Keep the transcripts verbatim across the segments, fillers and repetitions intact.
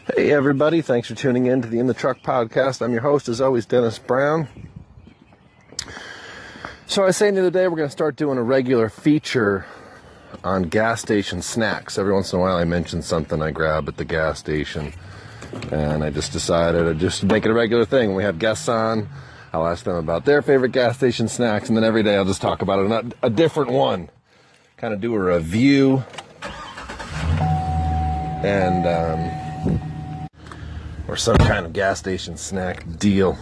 Hey everybody, thanks for tuning in to the In the Truck podcast. I'm your host, as always, Dennis Brown. So I was saying the other day we're going to start doing a regular feature on gas station snacks. Every once in a while I mention something I grab at the gas station, and I just decided to just make it a regular thing. When we have guests on, I'll ask them about their favorite gas station snacks, and then every day I'll just talk about it, a different one. Kind of do a review, and um... or some kind of gas station snack deal.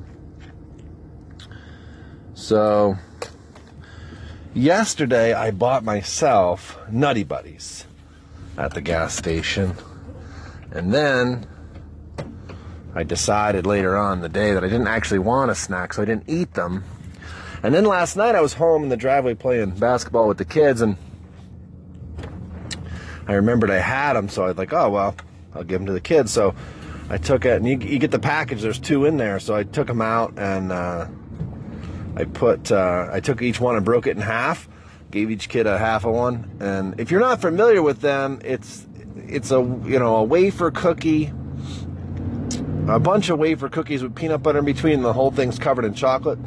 So, yesterday I bought myself Nutty Buddies at the gas station. And then I decided later on in the day that I didn't actually want a snack, so I didn't eat them. And then last night I was home in the driveway playing basketball with the kids, and I remembered I had them, so I was like, oh, well, I'll give them to the kids. So I took it, and you, you get the package, there's two in there, so I took them out, and uh, I put, uh, I took each one and broke it in half, gave each kid a half of one, and if you're not familiar with them, it's, it's a, you know, a wafer cookie, a bunch of wafer cookies with peanut butter in between, and the whole thing's covered in chocolate.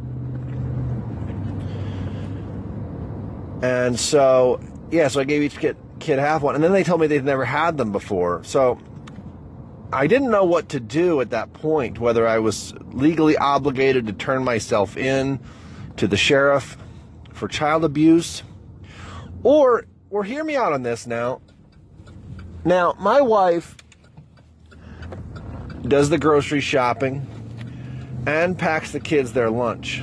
And so, yeah, so I gave each kid, kid half one, and then they told me they'd never had them before, so I didn't know what to do at that point, whether I was legally obligated to turn myself in to the sheriff for child abuse, or, or hear me out on this now. Now, my wife does the grocery shopping and packs the kids their lunch.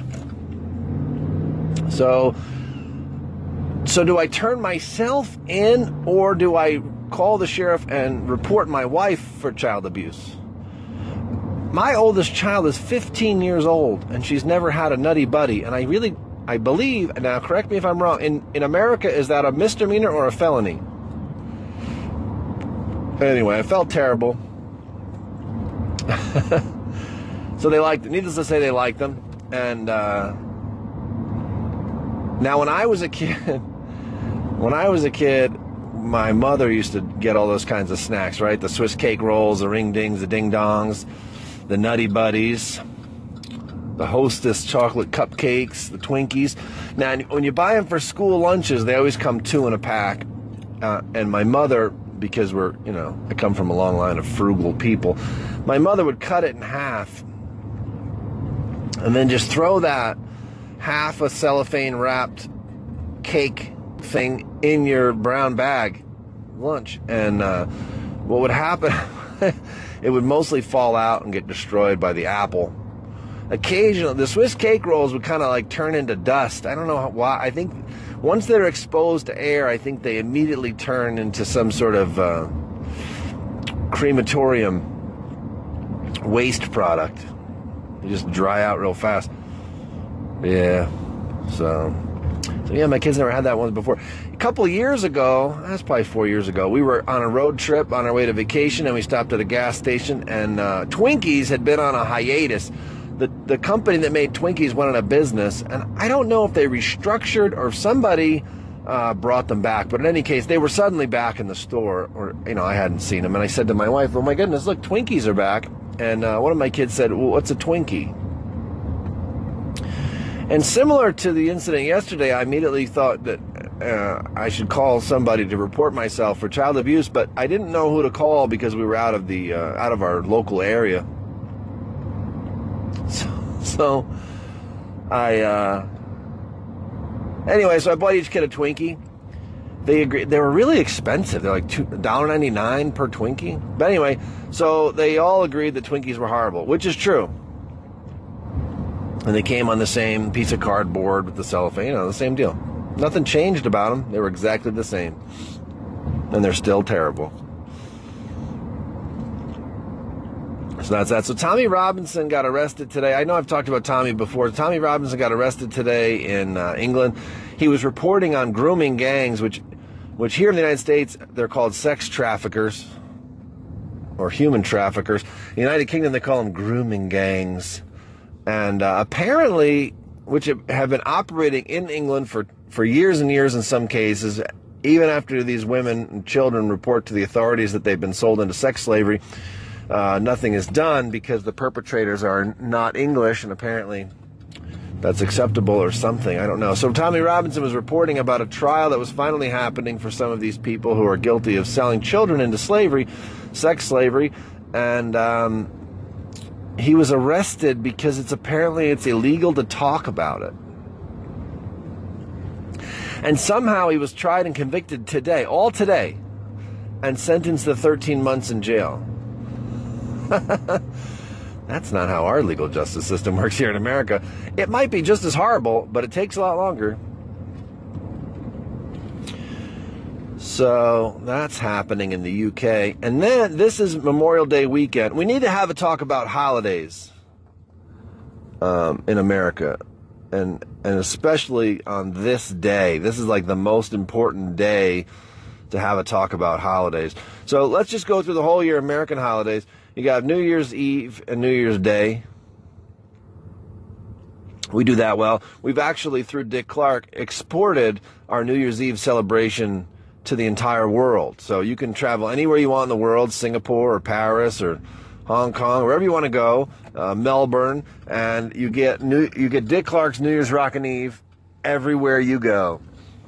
So, so do I turn myself in, or do I call the sheriff and report my wife for child abuse? My oldest child is fifteen years old, and she's never had a Nutty Buddy, and I really, I believe, now correct me if I'm wrong, in, in America, is that a misdemeanor or a felony? Anyway, I felt terrible. So they liked it. Needless to say, they liked them. And uh, now when I was a kid, when I was a kid, my mother used to get all those kinds of snacks, right? The Swiss cake rolls, the ring dings, the ding dongs, the Nutty Buddies, the Hostess chocolate cupcakes, the Twinkies. Now, when you buy them for school lunches, they always come two in a pack. Uh, and my mother, because we're, you know, I come from a long line of frugal people, my mother would cut it in half and then just throw that half a cellophane wrapped cake thing in your brown bag lunch, and uh, what would happen, it would mostly fall out and get destroyed by the apple. Occasionally, the Swiss cake rolls would kind of like turn into dust. I don't know why. I think once they're exposed to air, I think they immediately turn into some sort of uh, crematorium waste product. They just dry out real fast. Yeah, so... So yeah, my kids never had that one before. A couple of years ago, that's probably four years ago, we were on a road trip on our way to vacation, and we stopped at a gas station, and uh, Twinkies had been on a hiatus. The, the company that made Twinkies went out of business, and I don't know if they restructured or if somebody uh, brought them back, but in any case, they were suddenly back in the store, or, you know, I hadn't seen them, and I said to my wife, oh my goodness, look, Twinkies are back, and uh, one of my kids said, well, what's a Twinkie? And similar to the incident yesterday, I immediately thought that uh, I should call somebody to report myself for child abuse, but I didn't know who to call because we were out of the uh, out of our local area. So, so I uh, anyway, so I bought each kid a Twinkie. They agreed. They were really expensive. They're like two dollars and ninety-nine cents per Twinkie. But anyway, so they all agreed that Twinkies were horrible, which is true. And they came on the same piece of cardboard with the cellophane, you know, the same deal. Nothing changed about them. They were exactly the same. And they're still terrible. So that's that. So Tommy Robinson got arrested today. I know I've talked about Tommy before. Tommy Robinson got arrested today in uh, England. He was reporting on grooming gangs, which, which here in the United States, they're called sex traffickers or human traffickers. In the United Kingdom, they call them grooming gangs. And uh, apparently, which have been operating in England for, for years and years in some cases, even after these women and children report to the authorities that they've been sold into sex slavery, uh, nothing is done because the perpetrators are not English, and apparently that's acceptable or something. I don't know. So Tommy Robinson was reporting about a trial that was finally happening for some of these people who are guilty of selling children into slavery, sex slavery, and um, he was arrested because it's apparently it's illegal to talk about it. And somehow he was tried and convicted today, all today, and sentenced to thirteen months in jail. That's not how our legal justice system works here in America. It might be just as horrible, but it takes a lot longer. So that's happening in the U K. And then this is Memorial Day weekend. We need to have a talk about holidays um, in America. And, and especially on this day. This is like the most important day to have a talk about holidays. So let's just go through the whole year American holidays. You got New Year's Eve and New Year's Day. We do that well. We've actually, through Dick Clark, exported our New Year's Eve celebration to the entire world. So you can travel anywhere you want in the world, Singapore or Paris or Hong Kong, wherever you want to go, uh, Melbourne, and you get new, you get Dick Clark's New Year's Rockin' Eve everywhere you go.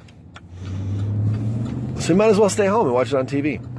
So you might as well stay home and watch it on T V.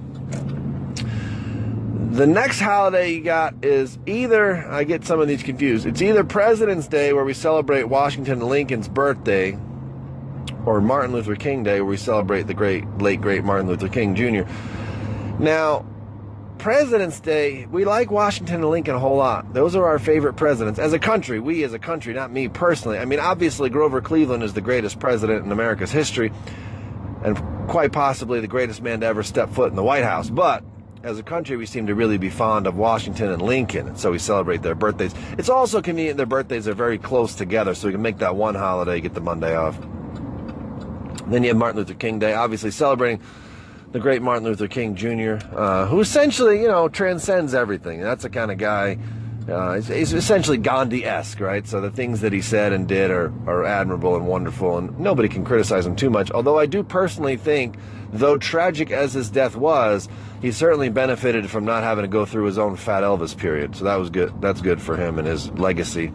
The next holiday you got is either, I get some of these confused, it's either President's Day, where we celebrate Washington and Lincoln's birthday, or Martin Luther King Day, where we celebrate the great, late, great Martin Luther King Junior Now, President's Day, we like Washington and Lincoln a whole lot. Those are our favorite presidents. As a country, we as a country, not me personally. I mean, obviously, Grover Cleveland is the greatest president in America's history, and quite possibly the greatest man to ever step foot in the White House. But as a country, we seem to really be fond of Washington and Lincoln, and so we celebrate their birthdays. It's also convenient their birthdays are very close together, so we can make that one holiday, get the Monday off. Then you have Martin Luther King Day, obviously celebrating the great Martin Luther King Junior, uh, who essentially, you know, transcends everything. That's the kind of guy, uh, he's, he's essentially Gandhi-esque, right? So the things that he said and did are, are admirable and wonderful, and nobody can criticize him too much. Although I do personally think, though tragic as his death was, he certainly benefited from not having to go through his own Fat Elvis period. So that was good. That's good for him and his legacy.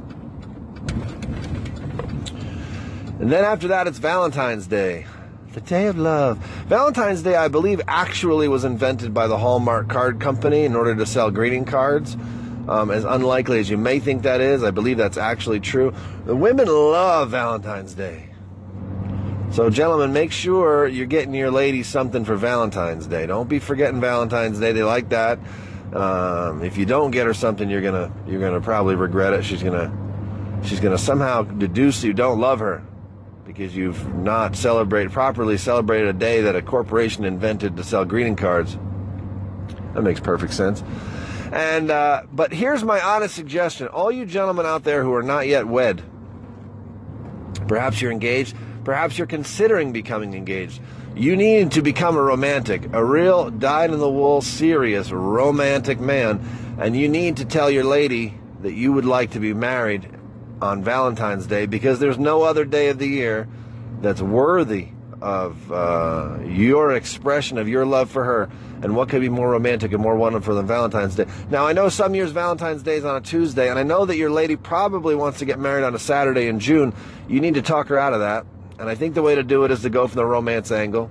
And then after that, it's Valentine's Day. The day of love. Valentine's Day, I believe, actually was invented by the Hallmark Card Company in order to sell greeting cards. Um, as unlikely as you may think that is, I believe that's actually true. The women love Valentine's Day. So, gentlemen, make sure you're getting your lady something for Valentine's Day. Don't be forgetting Valentine's Day. They like that. Um, if you don't get her something, you're gonna you're gonna probably regret it. She's gonna she's gonna somehow deduce you don't love her, because you've not celebrated properly celebrated a day that a corporation invented to sell greeting cards. That makes perfect sense. And uh, but here's my honest suggestion: all you gentlemen out there who are not yet wed, perhaps you're engaged, perhaps you're considering becoming engaged. You need to become a romantic, a real dyed-in-the-wool, serious, romantic man, and you need to tell your lady that you would like to be married on Valentine's Day, because there's no other day of the year that's worthy of uh, your expression of your love for her. And what could be more romantic and more wonderful than Valentine's Day? Now, I know some years Valentine's Day is on a Tuesday, and I know that your lady probably wants to get married on a Saturday in June. You need to talk her out of that. And I think the way to do it is to go from the romance angle.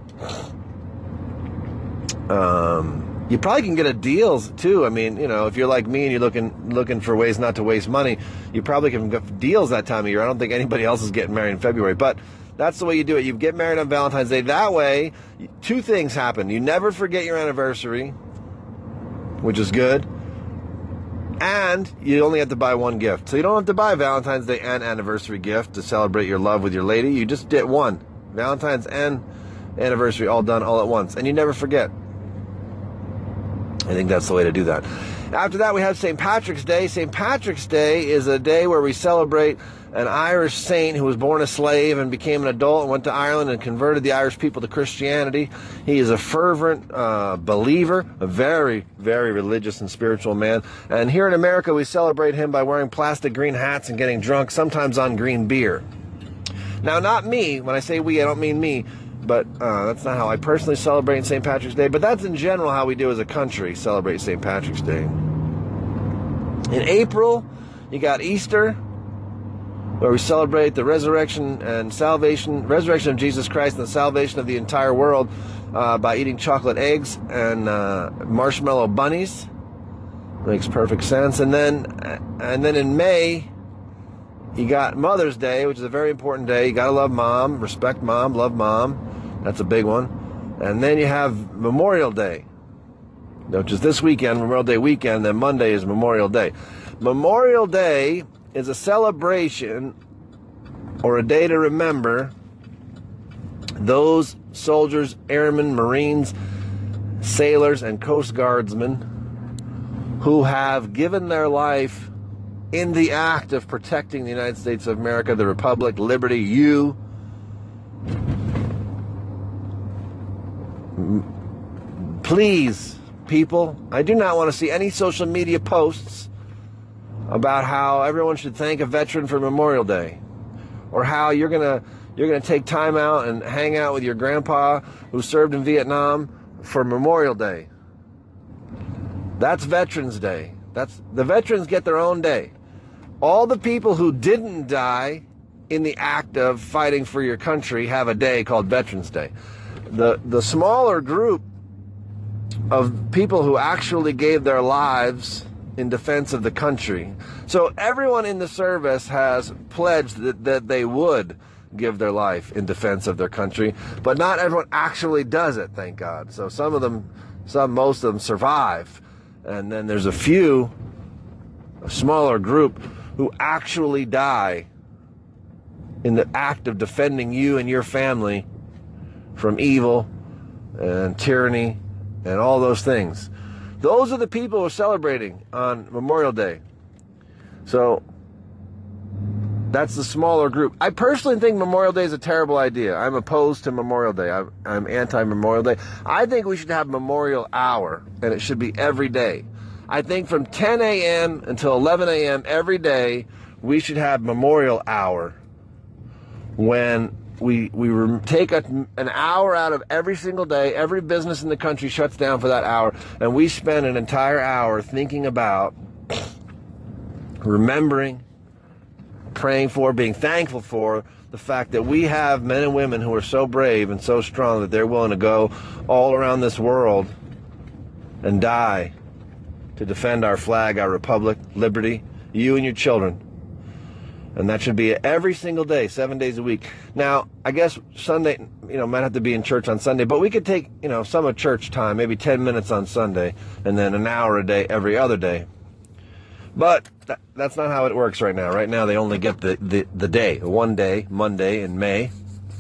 Um, you probably can get a deals too. I mean, you know, if you're like me and you're looking looking for ways not to waste money, you probably can get deals that time of year. I don't think anybody else is getting married in February, but that's the way you do it. You get married on Valentine's Day. That way, two things happen. You never forget your anniversary, which is good. And you only have to buy one gift. So you don't have to buy a Valentine's Day and anniversary gift to celebrate your love with your lady. You just get one. Valentine's and anniversary all done all at once. And you never forget. I think that's the way to do that. After that, we have Saint Patrick's Day. Saint Patrick's Day is a day where we celebrate an Irish saint who was born a slave and became an adult and went to Ireland and converted the Irish people to Christianity. He is a fervent uh, believer, a very, very religious and spiritual man. And here in America, we celebrate him by wearing plastic green hats and getting drunk, sometimes on green beer. Now, not me. When I say we, I don't mean me. but uh, that's not how I personally celebrate Saint Patrick's Day. But that's in general how we do as a country celebrate Saint Patrick's Day. In April, you got Easter, where we celebrate the resurrection and salvation, resurrection of Jesus Christ and the salvation of the entire world uh, by eating chocolate eggs and uh, marshmallow bunnies. Makes perfect sense. And then, and then in May, you got Mother's Day, which is a very important day. You got to love mom, respect mom, love mom. That's a big one. And then you have Memorial Day, which is this weekend, Memorial Day weekend. Then Monday is Memorial Day. Memorial Day is a celebration or a day to remember those soldiers, airmen, Marines, sailors, and Coast Guardsmen who have given their life in the act of protecting the United States of America, the Republic, liberty, you. Please, people, I do not want to see any social media posts about how everyone should thank a veteran for Memorial Day, or how you're gonna you're gonna take time out and hang out with your grandpa who served in Vietnam for Memorial Day. That's Veterans Day. That's the veterans get their own day. All the people who didn't die in the act of fighting for your country have a day called Veterans Day. The the smaller group of people who actually gave their lives in defense of the country. So everyone in the service has pledged that, that they would give their life in defense of their country, but not everyone actually does it, thank God. So some of them, some, most of them survive. And then there's a few, a smaller group, who actually die in the act of defending you and your family from evil and tyranny and all those things. Those are the people who are celebrating on Memorial Day. So that's the smaller group. I personally think Memorial Day is a terrible idea. I'm opposed to Memorial Day. I'm, I'm anti-Memorial Day. I think we should have Memorial Hour, and it should be every day. I think from ten a.m. until eleven a.m. every day, we should have Memorial Hour, when we we re- take a, an hour out of every single day. Every business in the country shuts down for that hour, and we spend an entire hour thinking about, remembering, praying for, being thankful for the fact that we have men and women who are so brave and so strong that they're willing to go all around this world and die to defend our flag, our republic, liberty, you and your children. And that should be every single day, seven days a week. Now, I guess Sunday, you know, might have to be in church on Sunday, but we could take, you know, some of church time, maybe ten minutes on Sunday, and then an hour a day every other day. But that, that's not how it works right now. Right now, they only get the, the, the day, one day, Monday in May.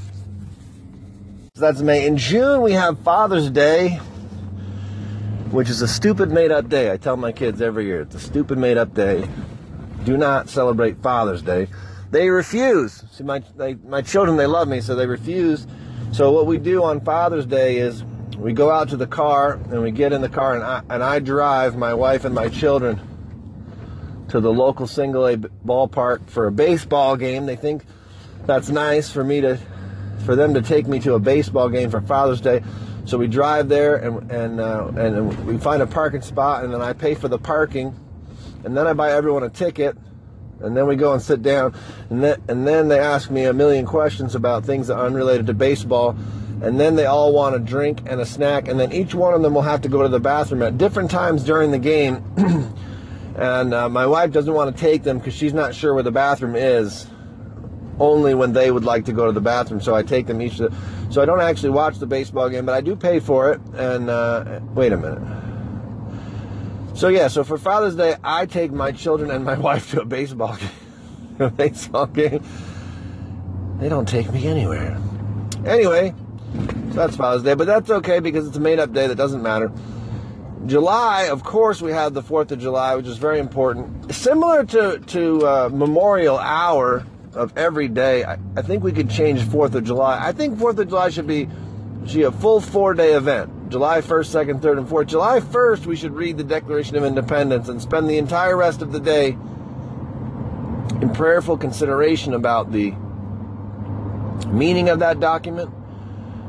So that's May. In June, we have Father's Day, which is a stupid made-up day. I tell my kids every year, it's a stupid made-up day. Do not celebrate Father's Day. They refuse. See, my they, my children, they love me, so they refuse. So what we do on Father's Day is we go out to the car, and we get in the car, and I, and I drive my wife and my children to the local single-A ballpark for a baseball game. They think that's nice for me to, for them to take me to a baseball game for Father's Day. So we drive there, and and uh, and we find a parking spot, and then I pay for the parking, and then I buy everyone a ticket, and then we go and sit down, and then and then they ask me a million questions about things that are unrelated to baseball, and then they all want a drink and a snack, and then each one of them will have to go to the bathroom at different times during the game, and uh, my wife doesn't want to take them because she's not sure where the bathroom is. Only when they would like to go to the bathroom, so I take them each to the, so I don't actually watch the baseball game, but I do pay for it. And uh, wait a minute. So yeah, so for Father's Day, I take my children and my wife to a baseball game. a baseball game. They don't take me anywhere. Anyway, so that's Father's Day, but that's okay because it's a made-up day that doesn't matter. July, of course, we have the fourth of July, which is very important. Similar to to uh, Memorial Hour of every day, I, I think we could change fourth of July. I think fourth of July should be, should be a full four-day event. July first, second, third, and fourth. July first, we should read the Declaration of Independence and spend the entire rest of the day in prayerful consideration about the meaning of that document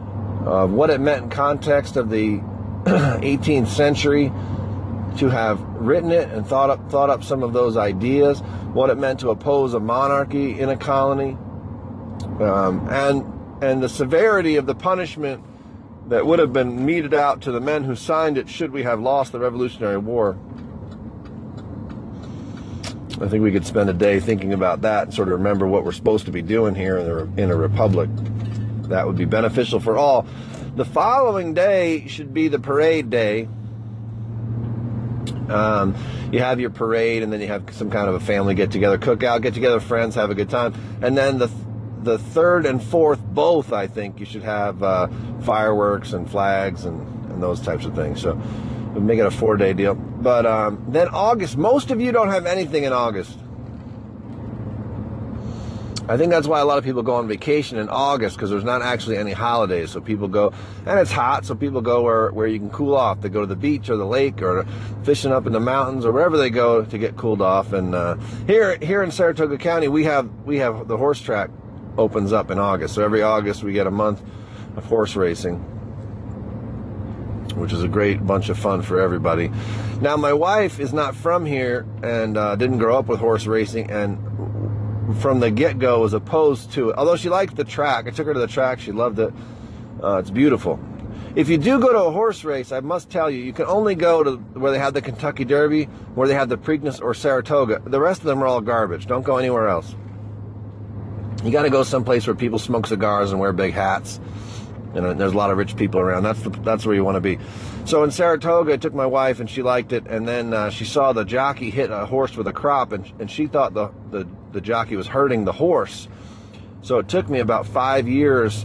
of what it meant in context of the eighteenth century to have written it and thought up thought up some of those ideas, what it meant to oppose a monarchy in a colony, um, and and the severity of the punishment that would have been meted out to the men who signed it should we have lost the Revolutionary War. I think we could spend a day thinking about that and sort of remember what we're supposed to be doing here in a, in a republic. That would be beneficial for all. The following day should be the parade day. Um, you have your parade, and then you have some kind of a family get-together, cookout, get-together, friends, have a good time. And then the the third and fourth, both, I think, you should have uh, fireworks and flags and, and those types of things. So we'll make it a four-day deal. But um, then August, most of you don't have anything in August. I think that's why a lot of people go on vacation in August, because there's not actually any holidays. So people go, and it's hot, so people go where, where you can cool off. They go to the beach or the lake or fishing up in the mountains or wherever they go to get cooled off. And uh, here here in Saratoga County, we have we have the horse track opens up in August. So every August we get a month of horse racing, which is a great bunch of fun for everybody. Now, my wife is not from here and uh, didn't grow up with horse racing, and from the get-go was opposed to it. Although she liked the track. I took her to the track. She loved it. Uh, it's beautiful. If you do go to a horse race, I must tell you, you can only go to where they have the Kentucky Derby, where they have the Preakness, or Saratoga. The rest of them are all garbage. Don't go anywhere else. You got to go someplace where people smoke cigars and wear big hats. And there's a lot of rich people around. That's the, that's where you want to be. So in Saratoga, I took my wife, and she liked it. And then uh, she saw the jockey hit a horse with a crop, and, and she thought the, the, the jockey was hurting the horse. So it took me about five years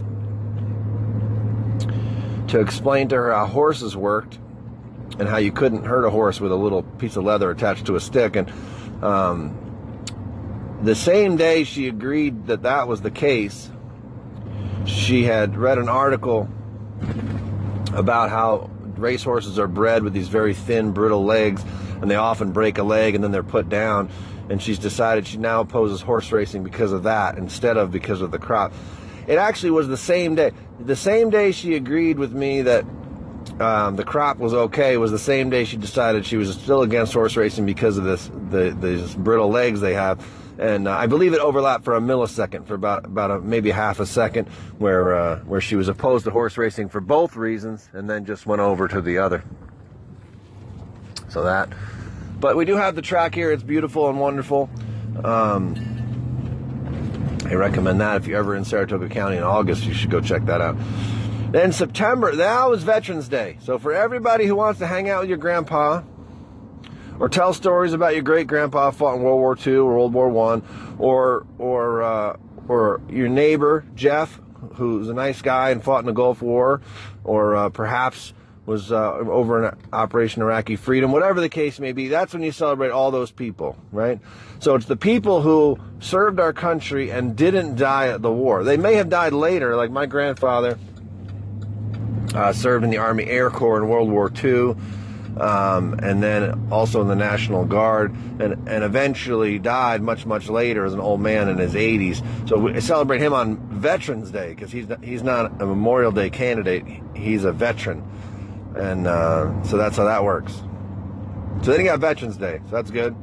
to explain to her how horses worked and how you couldn't hurt a horse with a little piece of leather attached to a stick. And um, the same day she agreed that that was the case, she had read an article about how racehorses are bred with these very thin, brittle legs, and they often break a leg and then they're put down. And she's decided she now opposes horse racing because of that instead of because of the crop. It actually was the same day. The same day she agreed with me that um, the crop was okay was the same day she decided she was still against horse racing because of this the these brittle legs they have. And uh, I believe it overlapped for a millisecond, for about about a, maybe half a second, where uh, where she was opposed to horse racing for both reasons, and then just went over to the other. So that. But we do have the track here. It's beautiful and wonderful. Um, I recommend that. If you're ever in Saratoga County in August, you should go check that out. Then September, now is Veterans Day. So for everybody who wants to hang out with your grandpa, or tell stories about your great-grandpa fought in World War Two or World War One, or or uh, or your neighbor Jeff, who's a nice guy and fought in the Gulf War, or uh, perhaps was uh, over in Operation Iraqi Freedom, whatever the case may be. That's when you celebrate all those people, right? So it's the people who served our country and didn't die at the war. They may have died later, like my grandfather uh, served in the Army Air Corps in World War Two. Um, and then also in the National Guard, and, and eventually died much, much later as an old man in his eighties. So we celebrate him on Veterans Day, because he's not, he's not a Memorial Day candidate, he's a veteran. And uh, so that's how that works. So then you got Veterans Day, so that's good.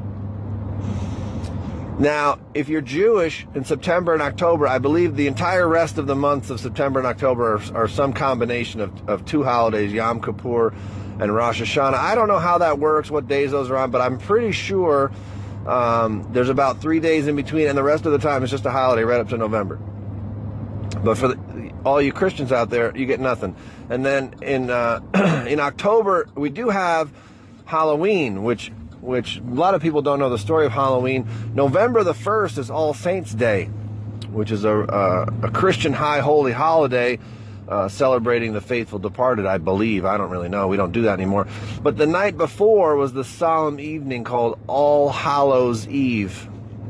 Now, if you're Jewish, in September and October, I believe the entire rest of the months of September and October are, are some combination of, of two holidays, Yom Kippur and Rosh Hashanah. I don't know how that works, what days those are on, but I'm pretty sure um, there's about three days in between, and the rest of the time it's just a holiday right up to November. But for the, all you Christians out there, you get nothing. And then in uh, in October, we do have Halloween, which which a lot of people don't know the story of Halloween. November the first is All Saints Day, which is a, a, a Christian high holy holiday uh, celebrating the faithful departed, I believe. I don't really know. We don't do that anymore. But the night before was the solemn evening called All Hallows Eve.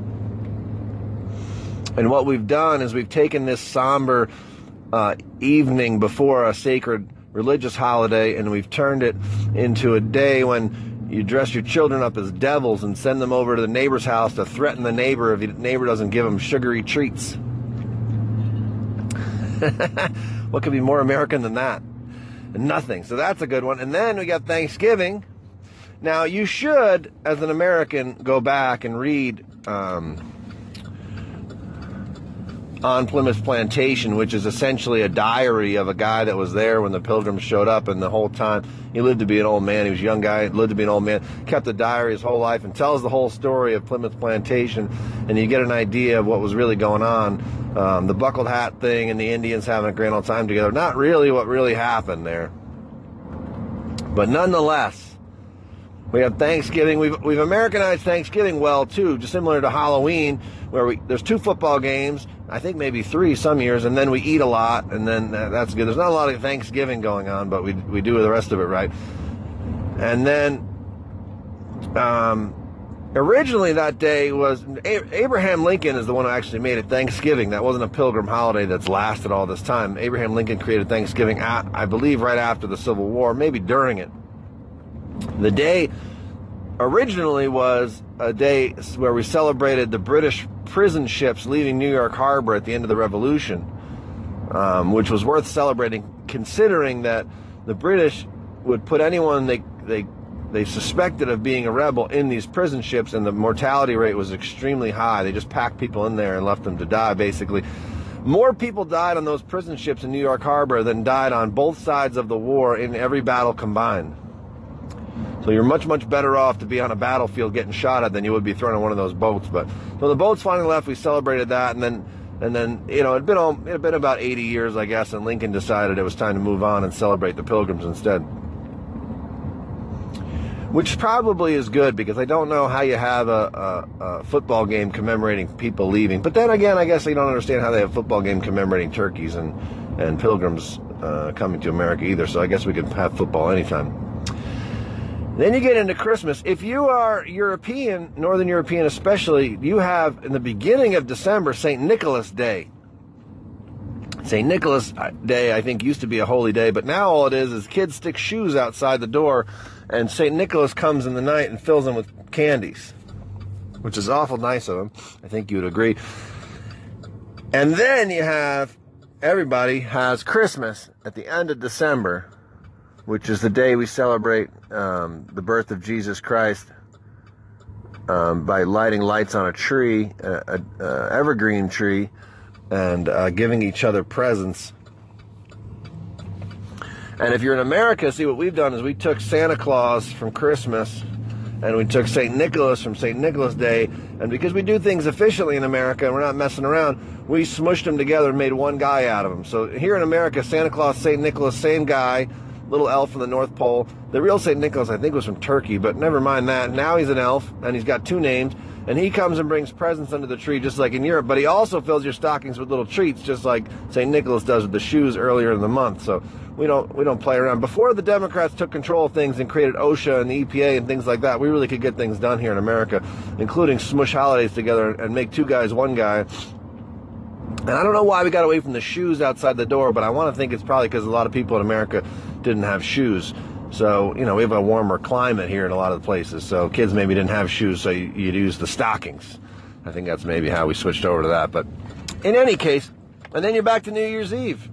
And what we've done is we've taken this somber uh, evening before a sacred religious holiday, and we've turned it into a day when you dress your children up as devils and send them over to the neighbor's house to threaten the neighbor if the neighbor doesn't give them sugary treats. What could be more American than that? Nothing. So that's a good one. And then we got Thanksgiving. Now, you should, as an American, go back and read um, On Plymouth Plantation, which is essentially a diary of a guy that was there when the Pilgrims showed up, and the whole time he lived to be an old man. He was a young guy, lived to be an old man, kept a diary his whole life, and tells the whole story of Plymouth Plantation, and you get an idea of what was really going on. Um, the buckled hat thing and the Indians having a grand old time together, not really what really happened there. But nonetheless, we have Thanksgiving. We've, we've Americanized Thanksgiving well, too, just similar to Halloween, where we there's two football games, I think maybe three some years, and then we eat a lot, and then that's good. There's not a lot of Thanksgiving going on, but we we do the rest of it right. And then, um, originally that day was, Abraham Lincoln is the one who actually made it Thanksgiving. That wasn't a pilgrim holiday that's lasted all this time. Abraham Lincoln created Thanksgiving, at, I believe, right after the Civil War, maybe during it. The day originally was a day where we celebrated the British prison ships leaving New York Harbor at the end of the Revolution, um, which was worth celebrating, considering that the British would put anyone they they they suspected of being a rebel in these prison ships, and the mortality rate was extremely high. They just packed people in there and left them to die, basically. More people died on those prison ships in New York Harbor than died on both sides of the war in every battle combined. So you're much, much better off to be on a battlefield getting shot at than you would be thrown on one of those boats. But so the boats finally left. We celebrated that, and then, and then you know, it'd been all, it had been about eighty years, I guess, and Lincoln decided it was time to move on and celebrate the Pilgrims instead. Which probably is good, because I don't know how you have a, a, a football game commemorating people leaving. But then again, I guess I don't understand how they have a football game commemorating turkeys and and Pilgrims uh, coming to America either. So I guess we could have football anytime. Then you get into Christmas. If you are European, Northern European especially, you have in the beginning of December Saint Nicholas Day. Saint Nicholas Day, I think, used to be a holy day, but now all it is is kids stick shoes outside the door, and Saint Nicholas comes in the night and fills them with candies, which is awful nice of him. I think you would agree. And then you have, everybody has Christmas at the end of December, which is the day we celebrate um, the birth of Jesus Christ um, by lighting lights on a tree, a, a, a evergreen tree, and uh, giving each other presents. And if you're in America, see, what we've done is we took Santa Claus from Christmas, and we took Saint Nicholas from Saint Nicholas Day, and because we do things efficiently in America and we're not messing around, we smushed them together and made one guy out of them. So here in America, Santa Claus, Saint Nicholas, same guy, little elf from the North Pole. The real Saint Nicholas, I think, was from Turkey, but never mind that. Now he's an elf, and he's got two names, and he comes and brings presents under the tree, just like in Europe, but he also fills your stockings with little treats, just like Saint Nicholas does with the shoes earlier in the month. So we don't we don't play around. Before the Democrats took control of things and created OSHA and the E P A and things like that, we really could get things done here in America, including smush holidays together and make two guys one guy. And I don't know why we got away from the shoes outside the door, but I want to think it's probably because a lot of people in America didn't have shoes. So, you know, we have a warmer climate here in a lot of the places. So kids maybe didn't have shoes, so you, you'd use the stockings. I think that's maybe how we switched over to that. But in any case, and then you're back to New Year's Eve.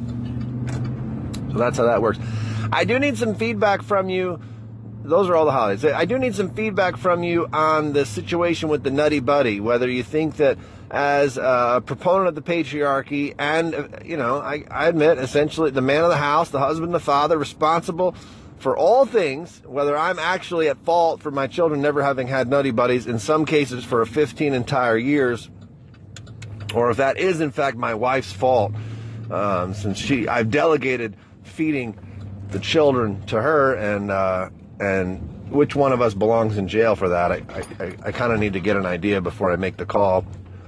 So that's how that works. I do need some feedback from you. Those are all the holidays. I do need some feedback from you on the situation with the Nutty Buddy, whether you think that as a proponent of the patriarchy and, you know, I, I admit, essentially the man of the house, the husband, the father, responsible for all things, whether I'm actually at fault for my children never having had Nutty Buddies, in some cases for fifteen entire years, or if that is in fact my wife's fault, um, since she, I've delegated feeding the children to her, and uh, and which one of us belongs in jail for that? I, I, I kind of need to get an idea before I make the call.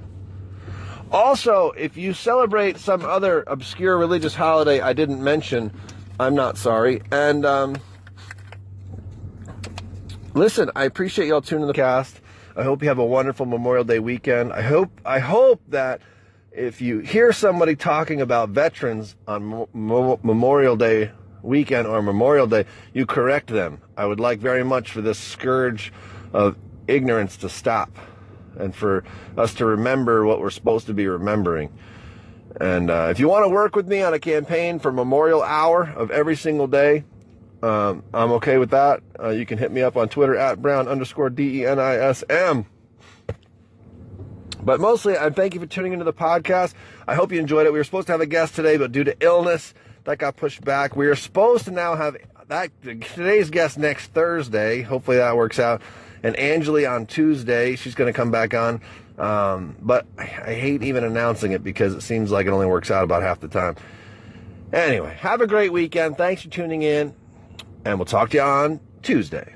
Also, if you celebrate some other obscure religious holiday I didn't mention, I'm not sorry. And um, listen, I appreciate y'all tuning in the cast. I hope you have a wonderful Memorial Day weekend. I hope I hope that if you hear somebody talking about veterans on Mo- Mo- Memorial Day weekend or Memorial Day, you correct them. I would like very much for this scourge of ignorance to stop, and for us to remember what we're supposed to be remembering. And uh, if you want to work with me on a campaign for Memorial Hour of every single day, um, I'm okay with that. Uh, you can hit me up on Twitter at Brown underscore D E N I S M. But mostly, I thank you for tuning into the podcast. I hope you enjoyed it. We were supposed to have a guest today, but due to illness, that got pushed back. We are supposed to now have that today's guest next Thursday. Hopefully that works out. And Angeli on Tuesday. She's going to come back on. Um, but I, I hate even announcing it because it seems like it only works out about half the time. Anyway, have a great weekend. Thanks for tuning in. And we'll talk to you on Tuesday.